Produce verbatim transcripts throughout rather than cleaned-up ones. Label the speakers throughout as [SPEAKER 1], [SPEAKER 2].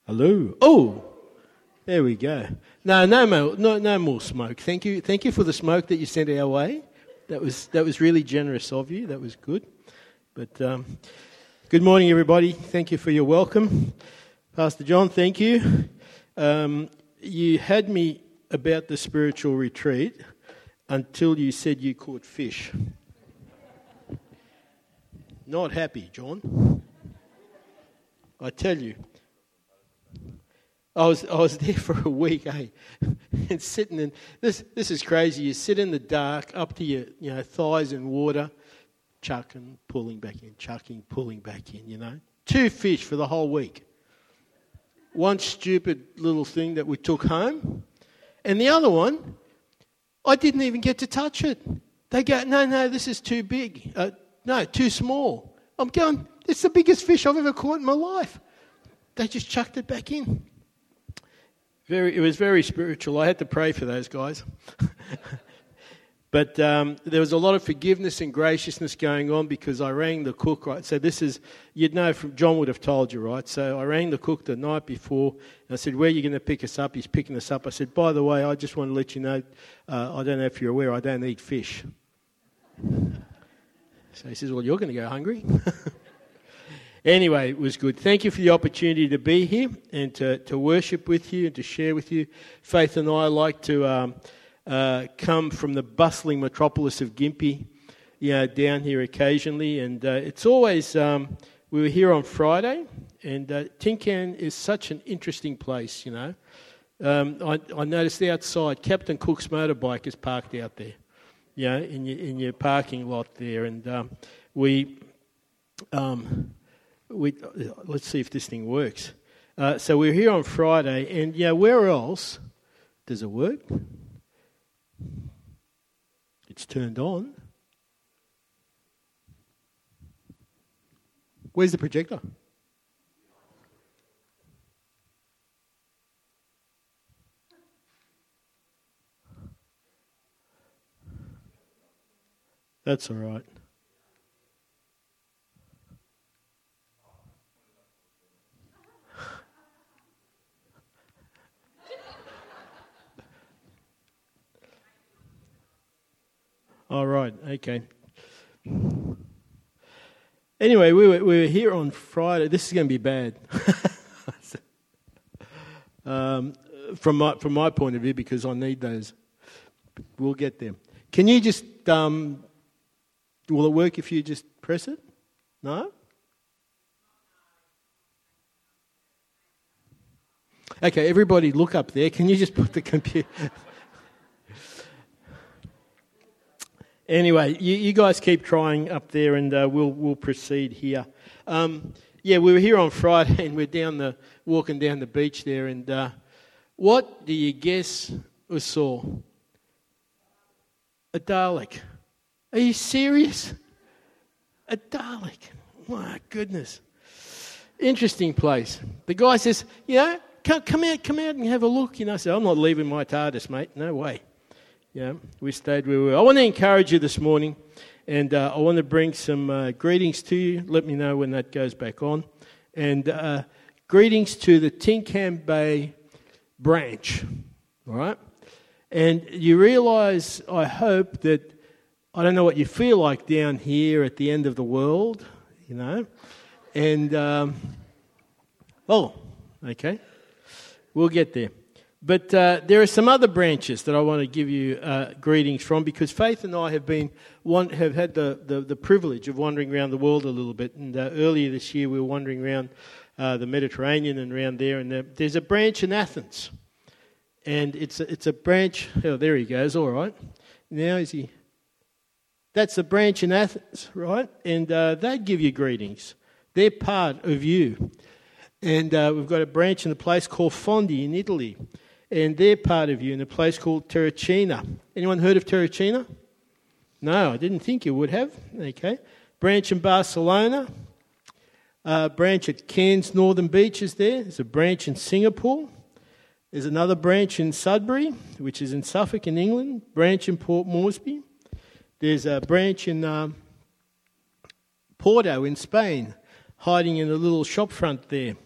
[SPEAKER 1] Hello. Oh, there we go. No, no more, no, no more smoke. Thank you, thank you for the smoke that you sent our way. That was that was really generous of you. That was good. But um, good morning, everybody. Thank you for your welcome, Pastor John. Thank you. Um, you had me about the spiritual retreat until you said you caught fish. Not happy, John. I tell you. I was I was there for a week, eh? And sitting in this this is crazy. You sit in the dark, up to your you know thighs in water, chucking, pulling back in, chucking, pulling back in. You know, two fish for the whole week. One stupid little thing that we took home, and the other one, I didn't even get to touch it. They go, no, no, this is too big. Uh, no, too small. I'm going. It's the biggest fish I've ever caught in my life. They just chucked it back in. Very, it was very spiritual. I had to pray for those guys. But um, there was a lot of forgiveness and graciousness going on because I rang the cook, right? So this is, you'd know, from John would have told you, right? So I rang the cook the night before and I said, where are you going to pick us up? He's picking us up. I said, by the way, I just want to let you know, uh, I don't know if you're aware, I don't eat fish. So he says, well, you're going to go hungry. Anyway, it was good. Thank you for the opportunity to be here and to, to worship with you and to share with you. Faith and I like to um, uh, come from the bustling metropolis of Gympie, you know, down here occasionally. And uh, it's always, um, we were here on Friday, and uh, Tin Can is such an interesting place, you know. Um, I, I noticed outside, Captain Cook's motorbike is parked out there, you know, in your, in your parking lot there. And um, we... Um, We, let's see if this thing works. Uh, so we're here on Friday, and yeah, where else does it work? It's turned on. Where's the projector? That's all right. All right, okay. Anyway, we were, we were here on Friday. This is going to be bad. um, from my from my point of view, because I need those. We'll get them. Can you just, um, will it work if you just press it? No? Okay, everybody look up there. Can you just put the computer... Anyway, you, you guys keep trying up there, and uh, we'll we'll proceed here. Um, yeah, we were here on Friday, and we're down the walking down the beach there, and uh, what do you guess we saw? A Dalek. Are you serious? A Dalek. My goodness. Interesting place. The guy says, you know, come, come out, come out and have a look. You know, I said, I'm not leaving my TARDIS, mate. No way. Yeah, we stayed where we were. I want to encourage you this morning, and uh, I want to bring some uh, greetings to you. Let me know when that goes back on. And uh, greetings to the Tin Can Bay branch, all right? And you realise, I hope, that I don't know what you feel like down here at the end of the world, you know. And, um, oh, okay, we'll get there. But uh, there are some other branches that I want to give you uh, greetings from, because Faith and I have been one, have had the, the, the privilege of wandering around the world a little bit. And uh, earlier this year we were wandering around uh, the Mediterranean and around there. And uh, there's a branch in Athens, and it's a, it's a branch. Oh, there he goes. All right. Now is he? That's a branch in Athens, right? And uh, they give you greetings. They're part of you. And uh, we've got a branch in a place called Fondi in Italy. And they're part of you in a place called Terracina. Anyone heard of Terracina? No, I didn't think you would have. Okay. Branch in Barcelona. Uh, branch at Cairns Northern Beach is there. There's a branch in Singapore. There's another branch in Sudbury, which is in Suffolk in England. Branch in Port Moresby. There's a branch in um, Porto in Spain, hiding in a little shop front there.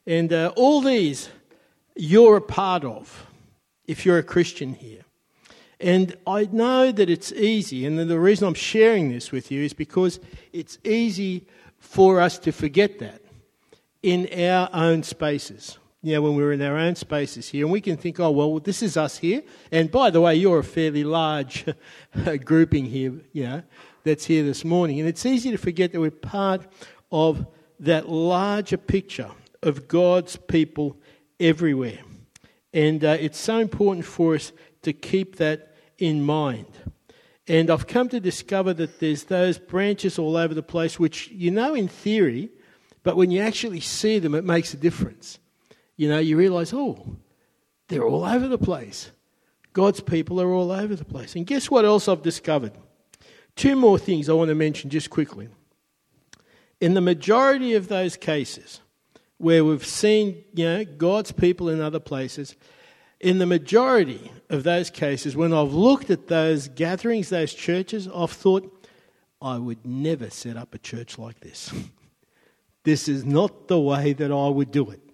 [SPEAKER 1] And uh, all these you're a part of if you're a Christian here. And I know that it's easy, and the reason I'm sharing this with you is because it's easy for us to forget that in our own spaces. You know, when we're in our own spaces here, and we can think, oh, well, this is us here. And by the way, you're a fairly large grouping here, you know, that's here this morning. And it's easy to forget that we're part of that larger picture of God's people everywhere. And uh, it's so important for us to keep that in mind. And I've come to discover that there's those branches all over the place, which you know in theory, but when you actually see them, it makes a difference. You know, you realise, oh, they're all over the place. God's people are all over the place. And guess what else I've discovered? Two more things I want to mention just quickly. In the majority of those cases where we've seen, you know, God's people in other places, in the majority of those cases, when I've looked at those gatherings, those churches, I've thought, I would never set up a church like this. This is not the way that I would do it.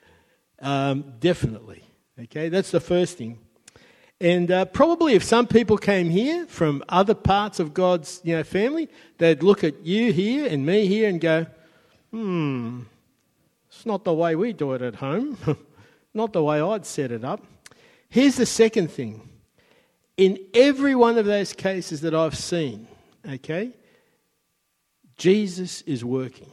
[SPEAKER 1] Um, definitely. Okay, that's the first thing. And uh, probably if some people came here from other parts of God's, you know, family, they'd look at you here and me here and go, hmm, it's not the way we do it at home. Not the way I'd set it up. Here's the second thing. In every one of those cases that I've seen, okay, Jesus is working.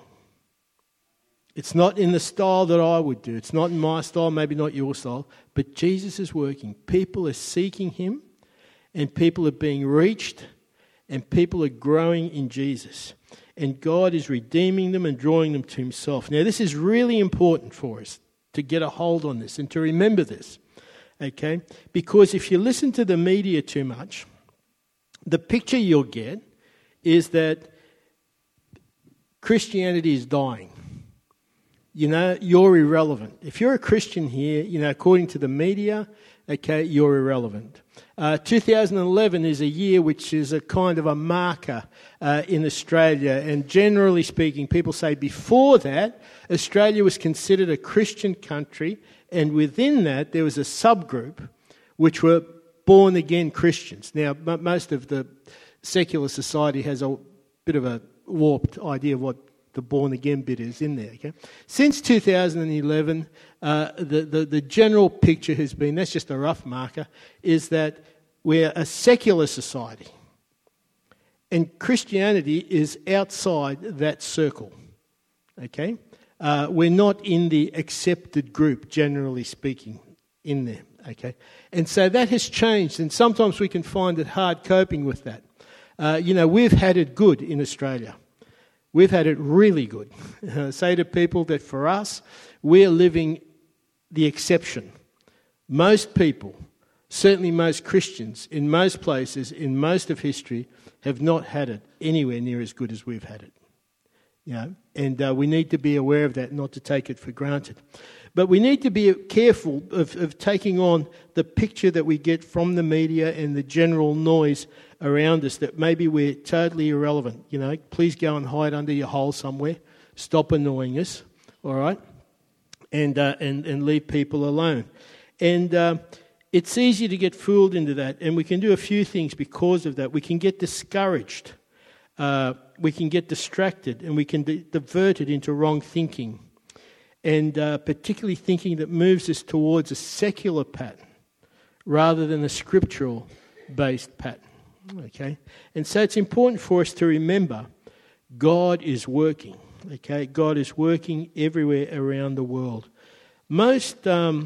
[SPEAKER 1] It's not in the style that I would do. It's not in my style, maybe not your style, but Jesus is working. People are seeking him, and people are being reached, and people are growing in Jesus. And God is redeeming them and drawing them to himself. Now, this is really important for us to get a hold on this and to remember this, okay? Because if you listen to the media too much, the picture you'll get is that Christianity is dying. You know, you're irrelevant. If you're a Christian here, you know, according to the media, okay, you're irrelevant. Uh, two thousand eleven is a year which is a kind of a marker uh, in Australia. And generally speaking, people say before that, Australia was considered a Christian country. And within that, there was a subgroup which were born-again Christians. Now, m- most of the secular society has a bit of a warped idea of what the born-again bit is in there. Okay? Since two thousand eleven, uh, the, the, the general picture has been, that's just a rough marker, is that we're a secular society. And Christianity is outside that circle. Okay? Uh, we're not in the accepted group, generally speaking, in there. Okay? And so that has changed, and sometimes we can find it hard coping with that. Uh, you know, we've had it good in Australia. We've had it really good. I say to people that for us, we're living the exception. Most people, certainly most Christians, in most places, in most of history, have not had it anywhere near as good as we've had it. You know, and uh, we need to be aware of that, not to take it for granted. But we need to be careful of, of taking on the picture that we get from the media and the general noise around us that maybe we're totally irrelevant. You know, please go and hide under your hole somewhere. Stop annoying us, all right? And uh, and and leave people alone. And uh, it's easy to get fooled into that, and we can do a few things because of that. We can get discouraged. Uh, we can get distracted, and we can di- divert it into wrong thinking. And uh, particularly thinking that moves us towards a secular pattern rather than a scriptural-based pattern. Okay? And so it's important for us to remember God is working. Okay? God is working everywhere around the world. Most um,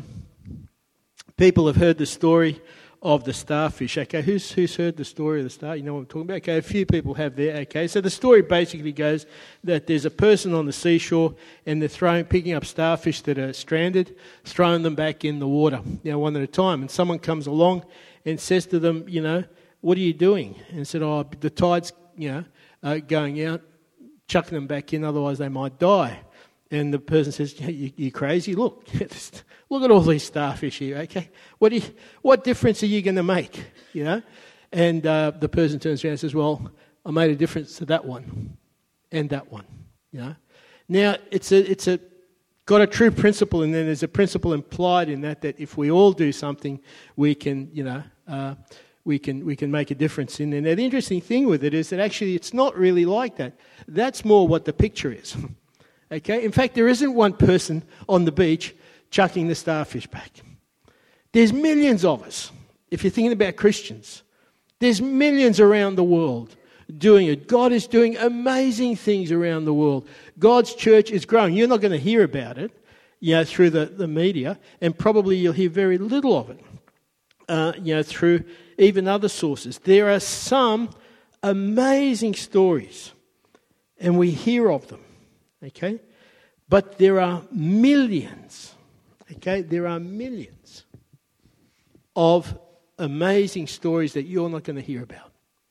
[SPEAKER 1] people have heard the story of the starfish. Okay, who's who's heard the story of the star? You know what I'm talking about? Okay, a few people have there. Okay, so the story basically goes that there's a person on the seashore and they're throwing, picking up starfish that are stranded, throwing them back in the water, you know, one at a time. And someone comes along and says to them, you know, what are you doing? And said, oh, the tide's, you know, uh, going out, chucking them back in, otherwise they might die. And the person says, you, you crazy? Look, look at all these starfish here, okay? What do you, what difference are you going to make, you know? And uh, the person turns around and says, well, I made a difference to that one and that one, you know? Now, it's a it's a got a true principle, and then there's a principle implied in that, that if we all do something, we can, you know, uh, we can we can make a difference in it. And the interesting thing with it is that actually it's not really like that. That's more what the picture is. Okay? In fact, there isn't one person on the beach chucking the starfish back. There's millions of us. If you're thinking about Christians, there's millions around the world doing it. God is doing amazing things around the world. God's church is growing. You're not going to hear about it, you know, through the, the media, and probably you'll hear very little of it, uh, you know, through even other sources. There are some amazing stories, and we hear of them, okay? But there are millions, okay? There are millions of amazing stories that you're not going to hear about.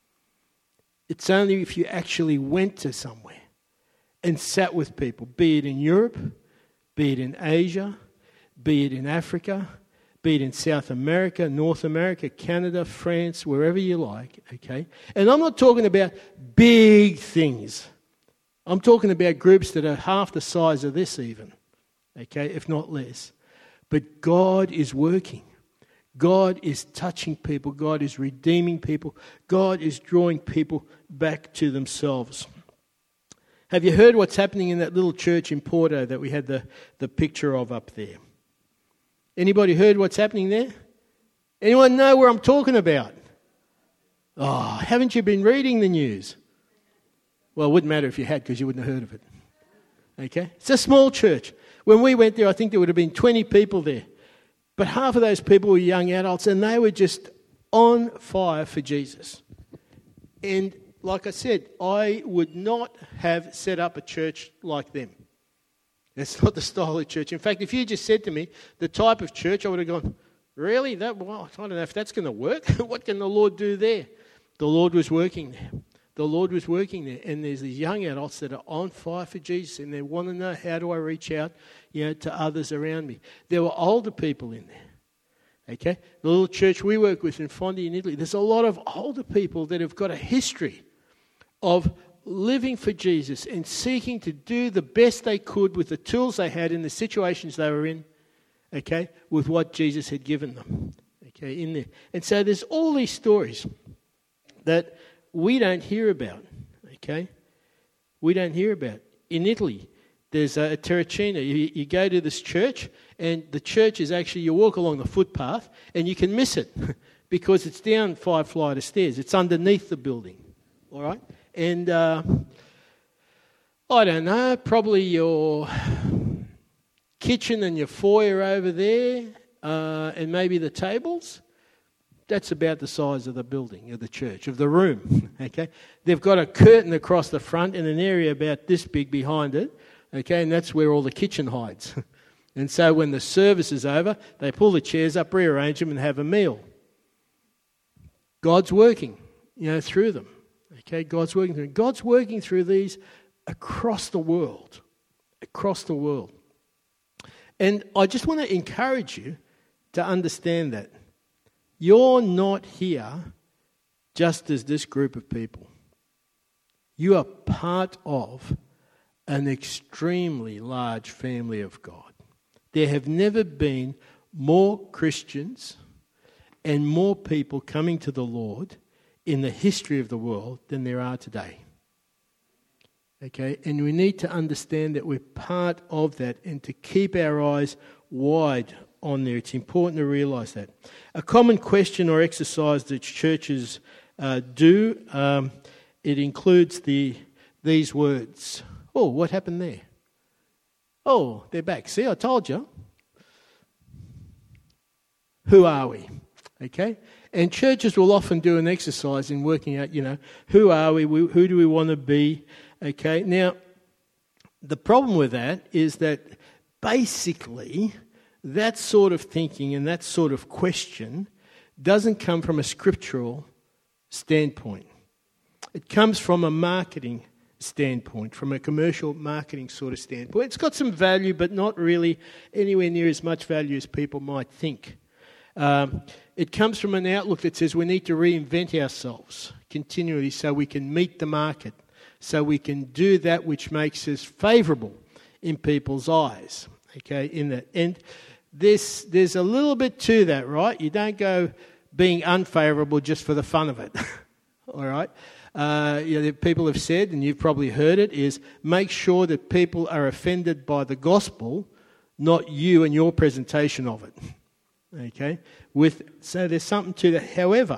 [SPEAKER 1] It's only if you actually went to somewhere and sat with people, be it in Europe, be it in Asia, be it in Africa, be it in South America, North America, Canada, France, wherever you like, okay? And I'm not talking about big things. I'm talking about groups that are half the size of this even, okay, if not less. But God is working. God is touching people. God is redeeming people. God is drawing people back to themselves. Have you heard what's happening in that little church in Porto that we had the, the picture of up there? Anybody heard what's happening there? Anyone know where I'm talking about? Oh, haven't you been reading the news? Well, it wouldn't matter if you had, because you wouldn't have heard of it. Okay? It's a small church. When we went there, I think there would have been twenty people there. But half of those people were young adults, and they were just on fire for Jesus. And like I said, I would not have set up a church like them. That's not the style of church. In fact, if you just said to me the type of church, I would have gone, really? That, well, I don't know if that's going to work. What can the Lord do there? The Lord was working there. The Lord was working there. And there's these young adults that are on fire for Jesus, and they want to know, how do I reach out, you know, to others around me? There were older people in there. Okay? The little church we work with in Fondi in Italy, there's a lot of older people that have got a history of living for Jesus and seeking to do the best they could with the tools they had in the situations they were in, okay, with what Jesus had given them, okay, in there. And so there's all these stories that we don't hear about, okay? We don't hear about. In Italy, there's a Terracina. You, you go to this church, and the church is actually, you walk along the footpath, and you can miss it because it's down five flight of stairs. It's underneath the building, all right? And uh, I don't know, probably your kitchen and your foyer over there, uh, and maybe the tables. That's about the size of the building, of the church, of the room, okay? They've got a curtain across the front and an area about this big behind it, okay? And that's where all the kitchen hides. And so when the service is over, they pull the chairs up, rearrange them, and have a meal. God's working, you know, through them. Okay, God's working through. God's working through these across the world, across the world. And I just want to encourage you to understand that you're not here just as this group of people. You are part of an extremely large family of God. There have never been more Christians and more people coming to the Lord in the history of the world than there are today. Okay, and we need to understand that we're part of that and to keep our eyes wide on there. It's important to realise that. A common question or exercise that churches uh, do, um, it includes the these words. Oh, what happened there? Oh, they're back. See, I told you. Who are we? Okay? And churches will often do an exercise in working out, you know, who are we, who do we want to be, okay? Now, the problem with that is that basically that sort of thinking and that sort of question doesn't come from a scriptural standpoint. It comes from a marketing standpoint, from a commercial marketing sort of standpoint. It's got some value, but not really anywhere near as much value as people might think. Um, it comes from an outlook that says we need to reinvent ourselves continually so we can meet the market, so we can do that which makes us favourable in people's eyes. Okay, in that. And there's, there's a little bit to that, right? You don't go being unfavourable just for the fun of it. All right? Uh, you know, people have said, and you've probably heard it, is make sure that people are offended by the gospel, not you and your presentation of it. Okay? With so there's something to that. However,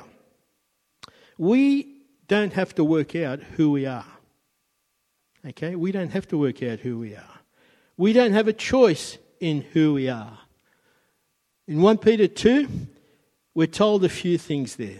[SPEAKER 1] we don't have to work out who we are. Okay? We don't have to work out who we are. We don't have a choice in who we are. In First Peter two, we're told a few things there.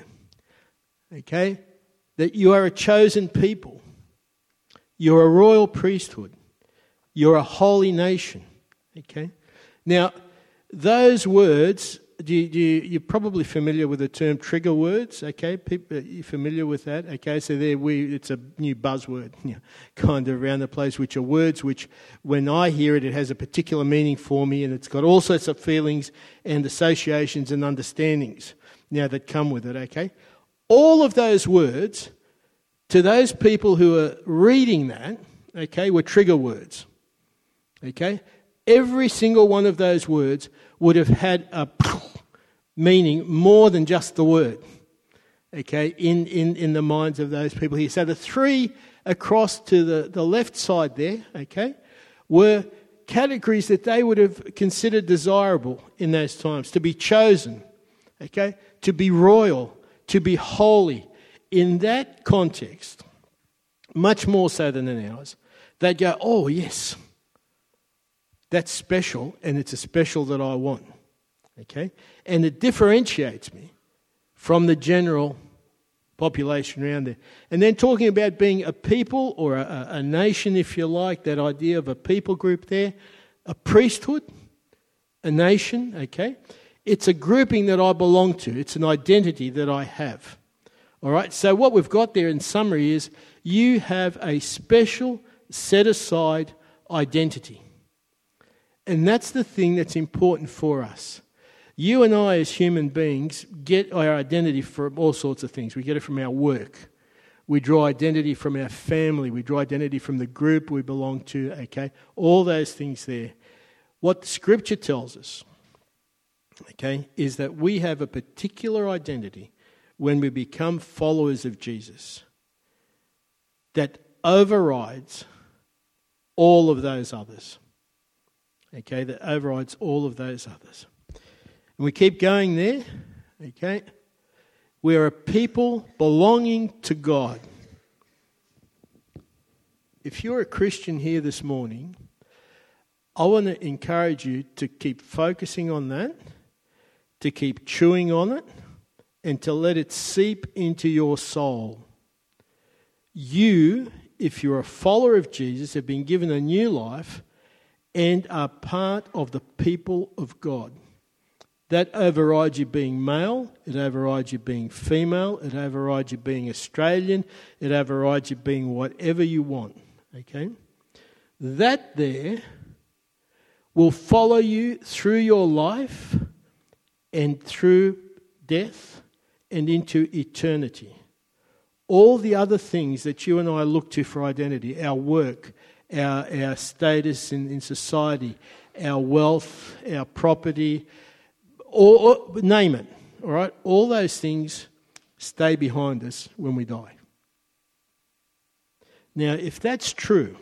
[SPEAKER 1] Okay? That you are a chosen people. You're a royal priesthood. You're a holy nation. Okay? Now, those words, do you, do you, you're probably familiar with the term trigger words. Okay? People, you're familiar with that. Okay? So there we, it's a new buzzword, you know, kind of around the place, which are words which, when I hear it, it has a particular meaning for me, and it's got all sorts of feelings and associations and understandings now that come with it. Okay? All of those words, to those people who are reading that, okay, were trigger words. Okay? Every single one of those words would have had a meaning more than just the word. Okay? In, in, in the minds of those people here. So the three across to the, the left side there, okay, were categories that they would have considered desirable in those times. To be chosen, okay, to be royal, to be holy. In that context, much more so than in ours, they'd go, oh yes, that's special, and it's a special that I want. Okay? And it differentiates me from the general population around there. And then talking about being a people or a, a nation, if you like, that idea of a people group there, a priesthood, a nation, okay? It's a grouping that I belong to. It's an identity that I have. All right? So what we've got there in summary is you have a special set-aside identity. And that's the thing that's important for us. You and I as human beings get our identity from all sorts of things. We get it from our work. We draw identity from our family. We draw identity from the group we belong to, okay? All those things there. What the Scripture tells us, okay, is that we have a particular identity when we become followers of Jesus that overrides all of those others. Okay, that overrides all of those others. And we keep going there, okay. We are a people belonging to God. If you're a Christian here this morning, I want to encourage you to keep focusing on that, to keep chewing on it, and to let it seep into your soul. You, if you're a follower of Jesus, have been given a new life and are part of the people of God. That overrides you being male, it overrides you being female, it overrides you being Australian, it overrides you being whatever you want. Okay? That there will follow you through your life and through death and into eternity. All the other things that you and I look to for identity, our work, our, our status in, in society, our wealth, our property, or, or name it, all right? All those things stay behind us when we die. Now, if that's true,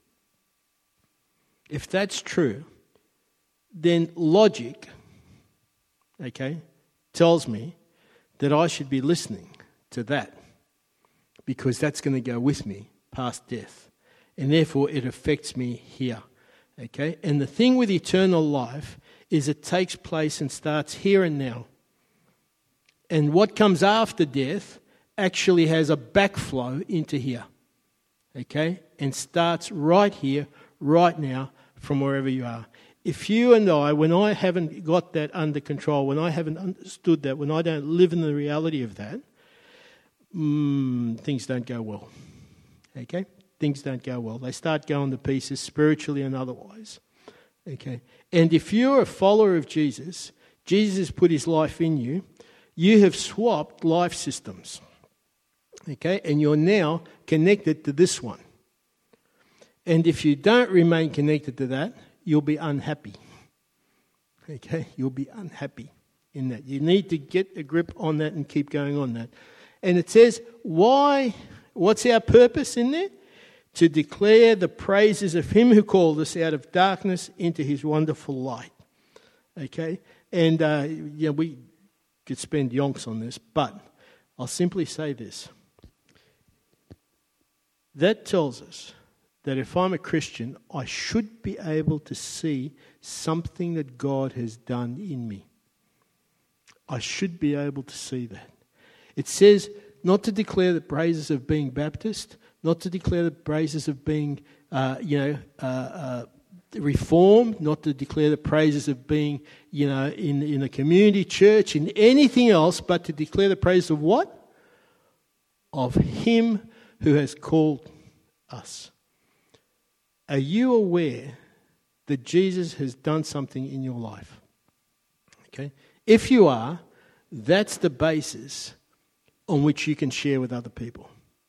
[SPEAKER 1] if that's true, then logic, okay, tells me that I should be listening to that because that's going to go with me past death. And therefore, it affects me here, okay? And the thing with eternal life is it takes place and starts here and now. And what comes after death actually has a backflow into here, okay? And starts right here, right now, from wherever you are. If you and I, when I haven't got that under control, when I haven't understood that, when I don't live in the reality of that, mm, things don't go well, okay? Things don't go well. They start going to pieces spiritually and otherwise. Okay. And if you're a follower of Jesus, Jesus has put his life in you, you have swapped life systems. Okay. And you're now connected to this one. And if you don't remain connected to that, you'll be unhappy. Okay? You'll be unhappy in that. You need to get a grip on that and keep going on that. And it says, why? What's our purpose in there? To declare the praises of him who called us out of darkness into his wonderful light. Okay? And, uh, you know, we could spend yonks on this, but I'll simply say this. That tells us that if I'm a Christian, I should be able to see something that God has done in me. I should be able to see that. It says not to declare the praises of being Baptist, not to declare the praises of being, uh, you know, uh, uh, Reformed, not to declare the praises of being, you know, in, in a community church, in anything else, but to declare the praise of what? Of him who has called us. Are you aware that Jesus has done something in your life? Okay? If you are, that's the basis on which you can share with other people.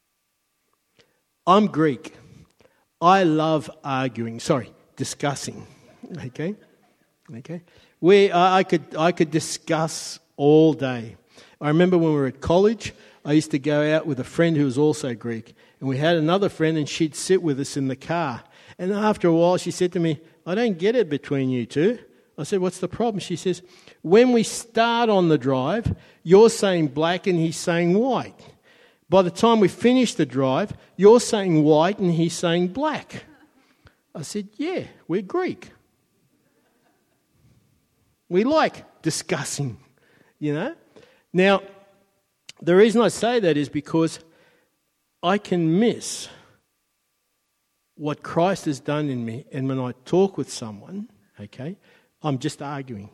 [SPEAKER 1] I'm Greek. I love arguing. Sorry, discussing. Okay? Okay? Where I could I could discuss all day. I remember when we were at college, I used to go out with a friend who was also Greek. And we had another friend and she'd sit with us in the car. And after a while she said to me, I don't get it between you two. I said, what's the problem? She says, when we start on the drive, you're saying black and he's saying white. By the time we finish the drive, you're saying white and he's saying black. I said, yeah, we're Greek. We like discussing, you know. Now, the reason I say that is because I can miss what Christ has done in me, and when I talk with someone, okay, I'm just arguing.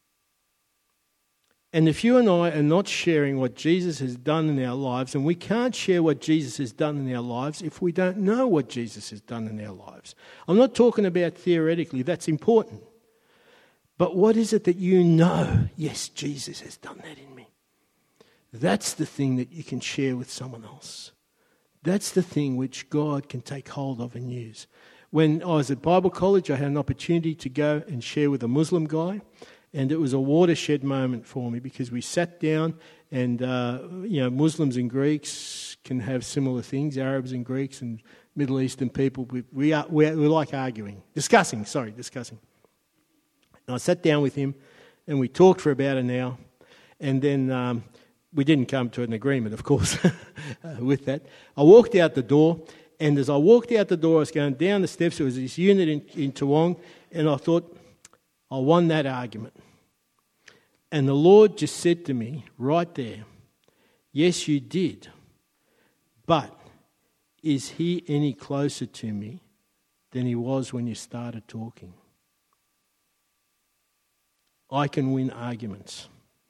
[SPEAKER 1] And if you and I are not sharing what Jesus has done in our lives, and we can't share what Jesus has done in our lives if we don't know what Jesus has done in our lives. I'm not talking about theoretically, that's important. But what is it that you know? Yes, Jesus has done that in me. That's the thing that you can share with someone else. That's the thing which God can take hold of and use. When I was at Bible college, I had an opportunity to go and share with a Muslim guy, and it was a watershed moment for me because we sat down and, uh, you know, Muslims and Greeks can have similar things, Arabs and Greeks and Middle Eastern people. We, we, are, we, are, we like arguing, discussing, sorry, discussing. And I sat down with him and we talked for about an hour, and then um, we didn't come to an agreement, of course, with that. I walked out the door, and as I walked out the door, I was going down the steps. There was this unit in, in Toowong, and I thought, I won that argument. And the Lord just said to me right there, yes, you did, but is he any closer to me than he was when you started talking? I can win arguments.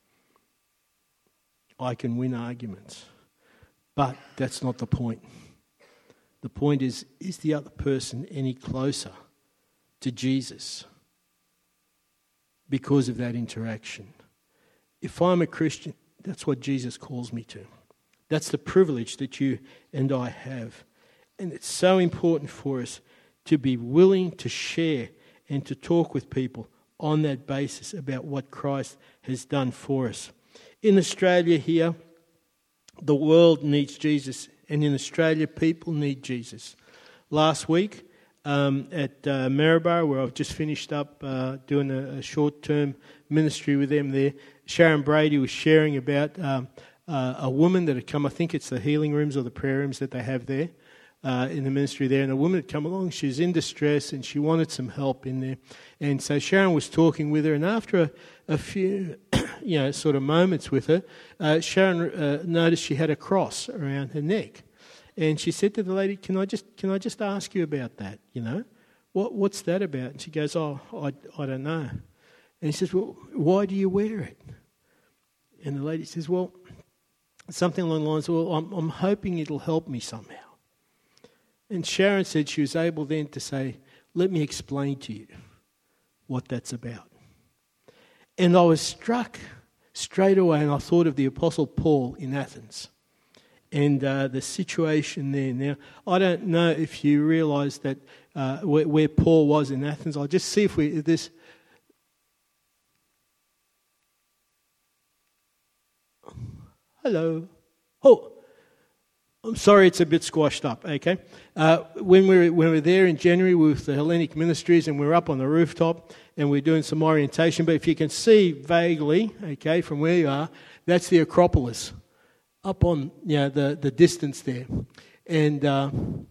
[SPEAKER 1] I can win arguments. But that's not the point. The point is, is the other person any closer to Jesus because of that interaction? If I'm a Christian, that's what Jesus calls me to. That's the privilege that you and I have. And it's so important for us to be willing to share and to talk with people on that basis about what Christ has done for us. In Australia here, the world needs Jesus, and in Australia, people need Jesus. Last week um, at uh, Maryborough, where I've just finished up uh, doing a, a short-term ministry with them there, Sharon Brady was sharing about um, uh, a woman that had come, I think it's the healing rooms or the prayer rooms that they have there uh, in the ministry there, and a woman had come along, she was in distress and she wanted some help in there. And so Sharon was talking with her, and after a, a few you know, sort of moments with her, uh, Sharon uh, noticed she had a cross around her neck. And she said to the lady, can I just can I just ask you about that, you know? What What's that about? And she goes, oh, I, I don't know. And he says, well, why do you wear it? And the lady says, well, something along the lines, well, I'm, I'm hoping it'll help me somehow. And Sharon said she was able then to say, let me explain to you what that's about. And I was struck straight away, and I thought of the Apostle Paul in Athens and uh, the situation there. Now, I don't know if you realise that uh, where, where Paul was in Athens. I'll just see if we if this. Hello. Oh, I'm sorry, it's a bit squashed up. Okay, uh, when we were, when we were there in January with the Hellenic Ministries, and we were up on the rooftop, and we we're doing some orientation. But if you can see vaguely, okay, from where you are, that's the Acropolis, up on you know, the the distance there, and uh,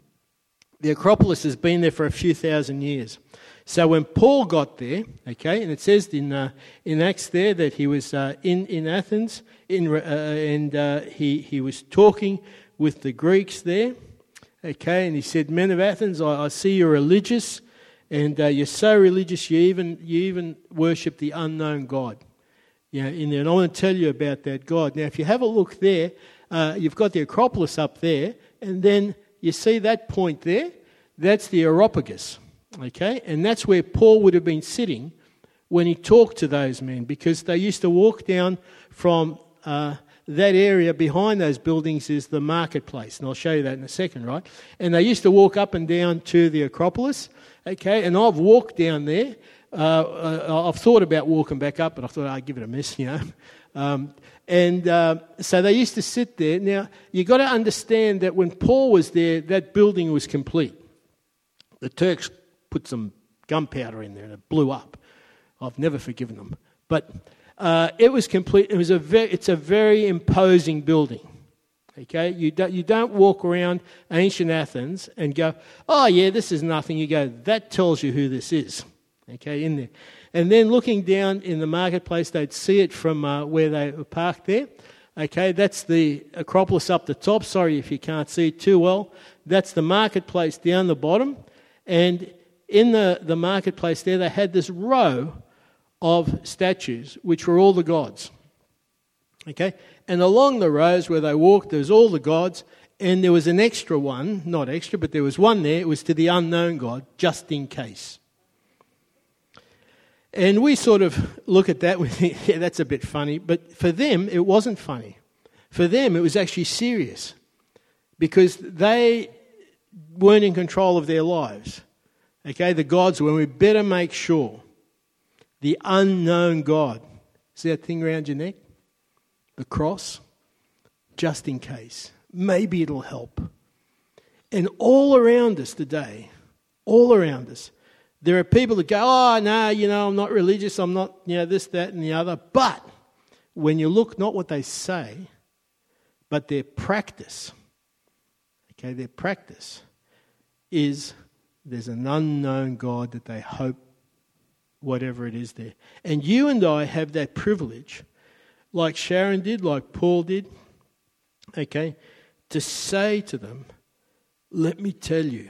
[SPEAKER 1] the Acropolis has been there for a few thousand years. So when Paul got there, okay, and it says in uh, in Acts there that he was uh, in in Athens, in uh, and uh, he he was talking with the Greeks there, okay, and he said, "Men of Athens, I, I see you're religious, and uh, you're so religious you even you even worship the unknown God." You know, in there, and I want to tell you about that God. Now, if you have a look there, uh, you've got the Acropolis up there, and then you see that point there. That's the Areopagus. Okay, and that's where Paul would have been sitting when he talked to those men, because they used to walk down from uh, that area behind those buildings is the marketplace, and I'll show you that in a second, right? And they used to walk up and down to the Acropolis, okay, and I've walked down there. Uh, uh, I've thought about walking back up, but I thought I'd give it a miss, you know. Um, and uh, so they used to sit there. Now, you've got to understand that when Paul was there, that building was complete. The Turks put some gunpowder in there and it blew up. I've never forgiven them. But uh, it was complete. It was a very, it's a very imposing building. Okay, you don't, you don't walk around ancient Athens and go, "Oh yeah, this is nothing." You go, "That tells you who this is." Okay, in there. And then looking down in the marketplace, they'd see it from uh, where they were parked there. Okay, that's the Acropolis up the top. Sorry if you can't see it too well. That's the marketplace down the bottom. And in the, the marketplace there, they had this row of statues, which were all the gods. Okay? And along the rows where they walked, there was all the gods, and there was an extra one, not extra, but there was one there. It was to the unknown God, just in case. And we sort of look at that, we think, yeah, that's a bit funny. But for them, it wasn't funny. For them, it was actually serious, because they weren't in control of their lives. Okay, the gods were, we better make sure the unknown God. See that thing around your neck? The cross? Just in case. Maybe it'll help. And all around us today, all around us, there are people that go, "Oh, no, you know, I'm not religious, I'm not, you know, this, that, and the other." But when you look, not what they say, but their practice, okay, their practice is there's an unknown God that they hope, whatever it is there. And you and I have that privilege, like Sharon did, like Paul did, okay, to say to them, "Let me tell you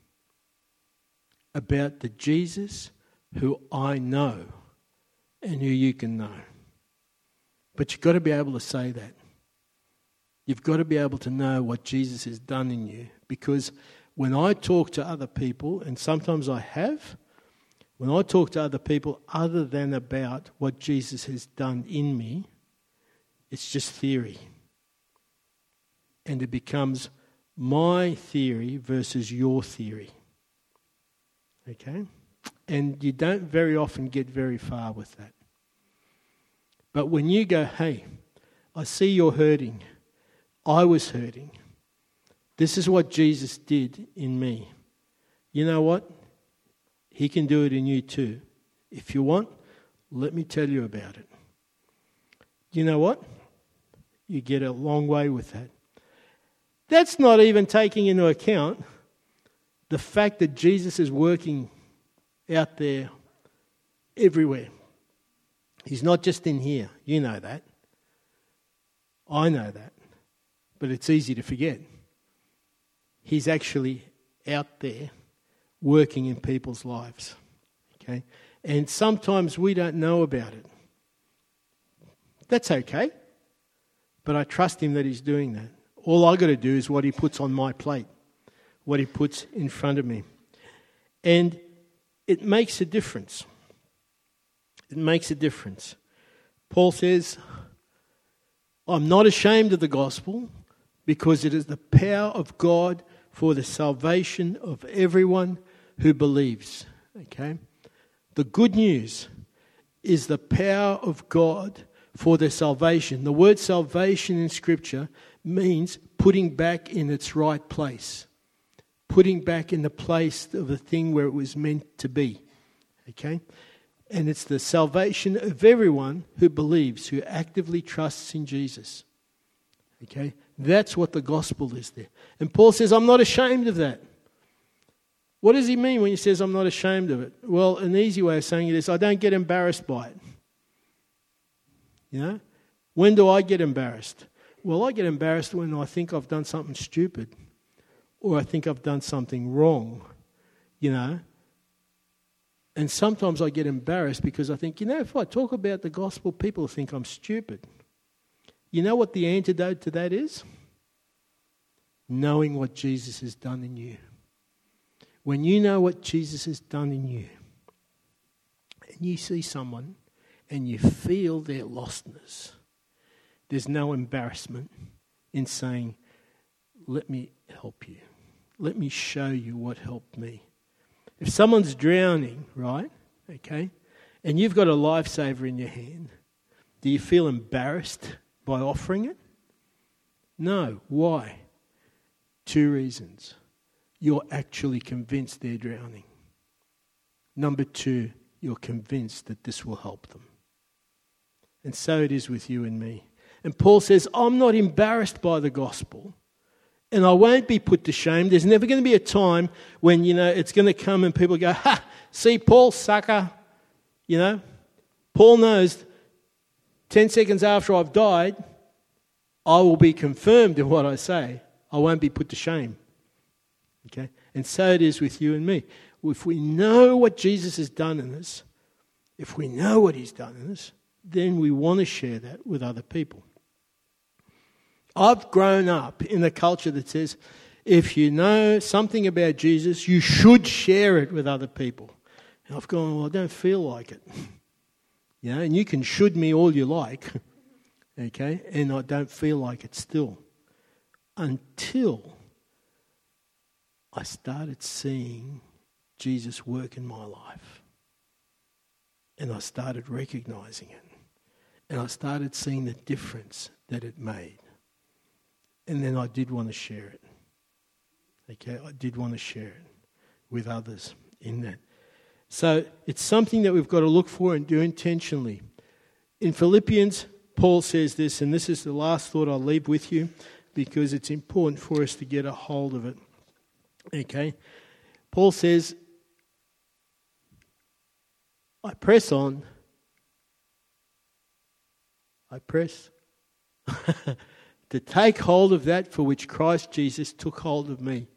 [SPEAKER 1] about the Jesus who I know and who you can know." But you've got to be able to say that. You've got to be able to know what Jesus has done in you, because when I talk to other people, and sometimes I have, when I talk to other people other than about what Jesus has done in me, it's just theory. And it becomes my theory versus your theory. Okay? And you don't very often get very far with that. But when you go, "Hey, I see you're hurting. I was hurting. This is what Jesus did in me. You know what? He can do it in you too. If you want, let me tell you about it." You know what? You get a long way with that. That's not even taking into account the fact that Jesus is working out there everywhere. He's not just in here. You know that. I know that. But it's easy to forget. He's actually out there working in people's lives. Okay? And sometimes we don't know about it. That's okay. But I trust him that he's doing that. All I got to do is what he puts on my plate, what he puts in front of me. And it makes a difference. It makes a difference. Paul says, "I'm not ashamed of the gospel, because it is the power of God for the salvation of everyone who believes. Okay? The good news is the power of God for their salvation. The word salvation in Scripture means putting back in its right place. Putting back in the place of the thing where it was meant to be. Okay? And it's the salvation of everyone who believes, who actively trusts in Jesus. Okay? That's what the gospel is there. And Paul says, I'm not ashamed of that. What does he mean when he says, I'm not ashamed of it? Well, an easy way of saying it is, I don't get embarrassed by it. You know? When do I get embarrassed? Well, I get embarrassed when I think I've done something stupid. Or I think I've done something wrong. You know? And sometimes I get embarrassed because I think, you know, if I talk about the gospel, people think I'm stupid. You know what the antidote to that is? Knowing what Jesus has done in you. When you know what Jesus has done in you, and you see someone and you feel their lostness, there's no embarrassment in saying, let me help you. Let me show you what helped me. If someone's drowning, right, okay, and you've got a lifesaver in your hand, do you feel embarrassed by offering it? No. Why? Two reasons. You're actually convinced they're drowning. Number two, you're convinced that this will help them. And so it is with you and me. And Paul says, I'm not embarrassed by the gospel. And I won't be put to shame. There's never going to be a time when, you know, it's going to come and people go, ha, see Paul, sucker. You know, Paul knows ten seconds after I've died, I will be confirmed in what I say. I won't be put to shame. Okay? And so it is with you and me. If we know what Jesus has done in us, if we know what he's done in us, then we want to share that with other people. I've grown up in a culture that says, if you know something about Jesus, you should share it with other people. And I've gone, well, I don't feel like it. You know, and you can should me all you like, okay, and I don't feel like it still. Until I started seeing Jesus work in my life. And I started recognizing it. And I started seeing the difference that it made. And then I did want to share it. Okay, I did want to share it with others in that. So it's something that we've got to look for and do intentionally. In Philippians, Paul says this, and this is the last thought I'll leave with you because it's important for us to get a hold of it. Okay, Paul says, I press on. I press to take hold of that for which Christ Jesus took hold of me.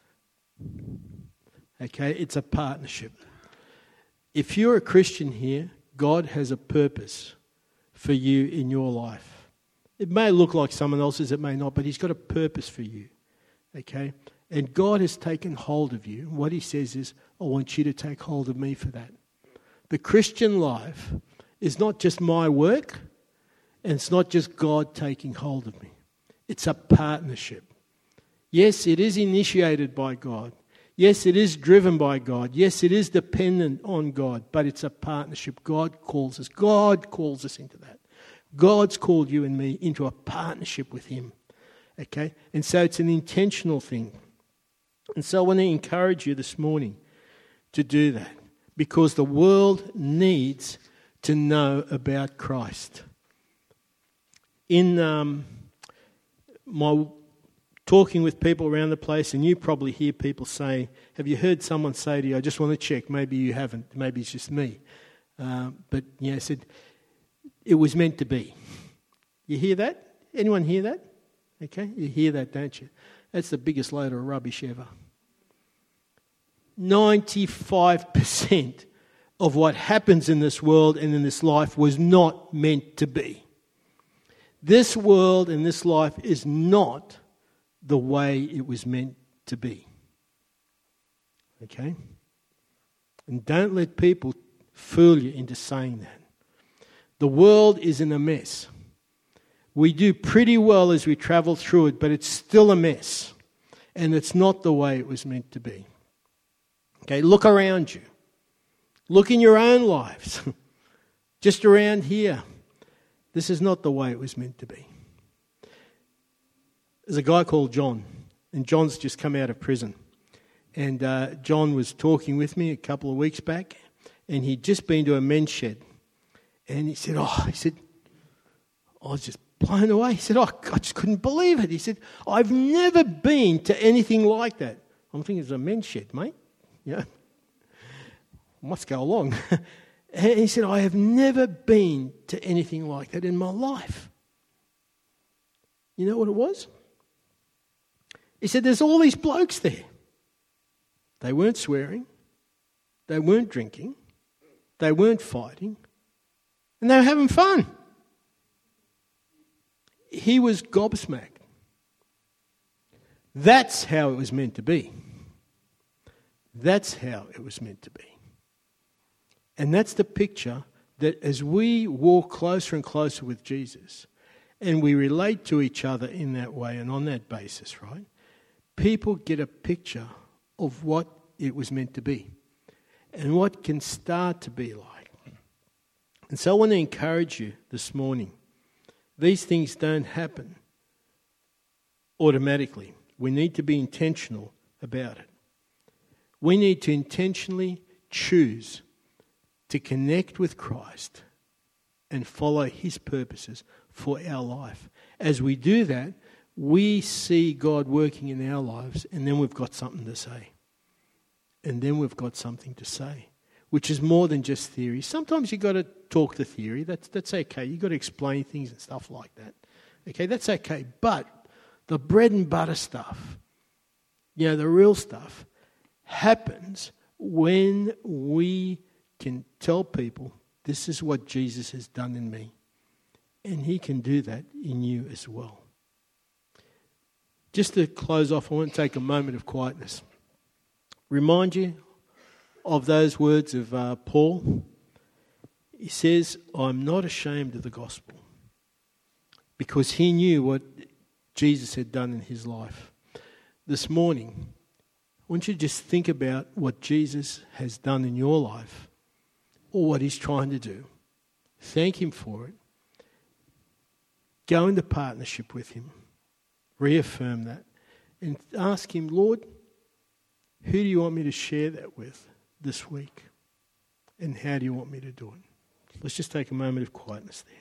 [SPEAKER 1] Okay, it's a partnership. If you're a Christian here, God has a purpose for you in your life. It may look like someone else's, it may not, but he's got a purpose for you. Okay? And God has taken hold of you. What he says is, I want you to take hold of me for that. The Christian life is not just my work, and it's not just God taking hold of me. It's a partnership. Yes, it is initiated by God. Yes, it is driven by God. Yes, it is dependent on God, but it's a partnership. God calls us. God calls us into that. God's called you and me into a partnership with him. Okay? And so it's an intentional thing. And so I want to encourage you this morning to do that because the world needs to know about Christ. In um, my talking with people around the place, and you probably hear people say, have you heard someone say to you, I just want to check, maybe you haven't, maybe it's just me. Uh, but, you know, I said, it was meant to be. You hear that? Anyone hear that? Okay, you hear that, don't you? That's the biggest load of rubbish ever. ninety-five percent of what happens in this world and in this life was not meant to be. This world and this life is not the way it was meant to be. Okay? And don't let people fool you into saying that. The world is in a mess. We do pretty well as we travel through it, but it's still a mess. And it's not the way it was meant to be. Okay, look around you. Look in your own lives. Just around here. This is not the way it was meant to be. There's a guy called John, and John's just come out of prison. And uh, John was talking with me a couple of weeks back, and he'd just been to a men's shed. And he said, oh, he said, I was just blown away. He said, oh, I just couldn't believe it. He said, I've never been to anything like that. I'm thinking it's a men's shed, mate. Yeah, must go along. And he said, I have never been to anything like that in my life. You know what it was? He said, there's all these blokes there. They weren't swearing. They weren't drinking. They weren't fighting. And they were having fun. He was gobsmacked. That's how it was meant to be. That's how it was meant to be. And that's the picture that as we walk closer and closer with Jesus and we relate to each other in that way and on that basis, right? People get a picture of what it was meant to be and what can start to be like. And so I want to encourage you this morning. These things don't happen automatically. We need to be intentional about it. We need to intentionally choose to connect with Christ and follow his purposes for our life. As we do that, we see God working in our lives, and then we've got something to say. And then we've got something to say, which is more than just theory. Sometimes you've got to talk the theory. That's, that's okay. You've got to explain things and stuff like that. Okay, that's okay. But the bread and butter stuff, you know, the real stuff, happens when we can tell people, this is what Jesus has done in me. And he can do that in you as well. Just to close off, I want to take a moment of quietness. Remind you of those words of uh, Paul. He says, I'm not ashamed of the gospel. Because he knew what Jesus had done in his life. This morning, I want you to just think about what Jesus has done in your life or what he's trying to do. Thank him for it. Go into partnership with him. Reaffirm that. And ask him, Lord, who do you want me to share that with this week? And how do you want me to do it? Let's just take a moment of quietness there.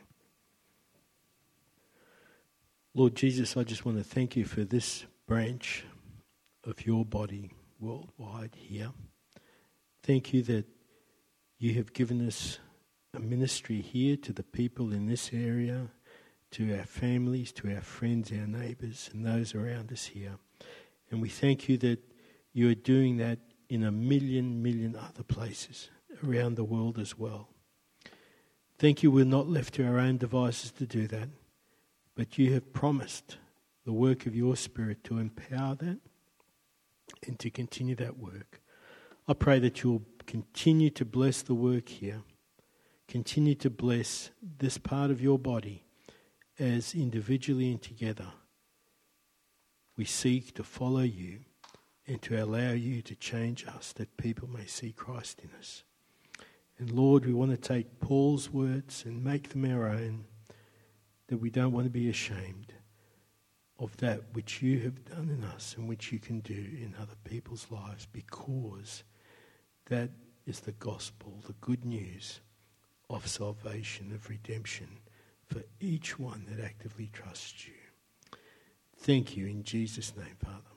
[SPEAKER 1] Lord Jesus, I just want to thank you for this branch of your body worldwide here. Thank you that you have given us a ministry here to the people in this area, to our families, to our friends, our neighbours, and those around us here. And we thank you that you are doing that in a million, million other places around the world as well. Thank you we're not left to our own devices to do that, but you have promised the work of your Spirit to empower that and to continue that work. I pray that you'll continue to bless the work here, continue to bless this part of your body as individually and together we seek to follow you and to allow you to change us that people may see Christ in us. And Lord, we want to take Paul's words and make them our own, that we don't want to be ashamed of that which you have done in us and which you can do in other people's lives, because that is the gospel, the good news of salvation, of redemption for each one that actively trusts you. Thank you in Jesus' name, Father.